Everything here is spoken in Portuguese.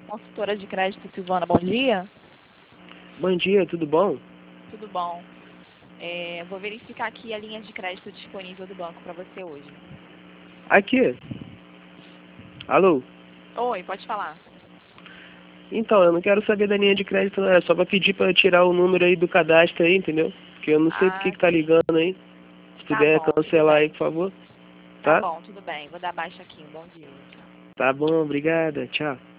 Consultora de crédito Silvana, bom dia. Bom dia, tudo bom? Tudo bom? Vou verificar aqui a linha de crédito disponível do banco para você hoje. Aqui. Alô? Oi, pode falar. Então, eu não quero saber da linha de crédito, não. É só pra pedir pra eu tirar o número aí do cadastro aí, entendeu? Porque eu não sei por que tá Sim. ligando aí. Se Tá puder bom, tudo cancelar aí, bem. por favor. Tá Tá? bom, tudo bem. Vou dar baixa aqui. Bom dia. Tchau. Tá bom, obrigada. Tchau.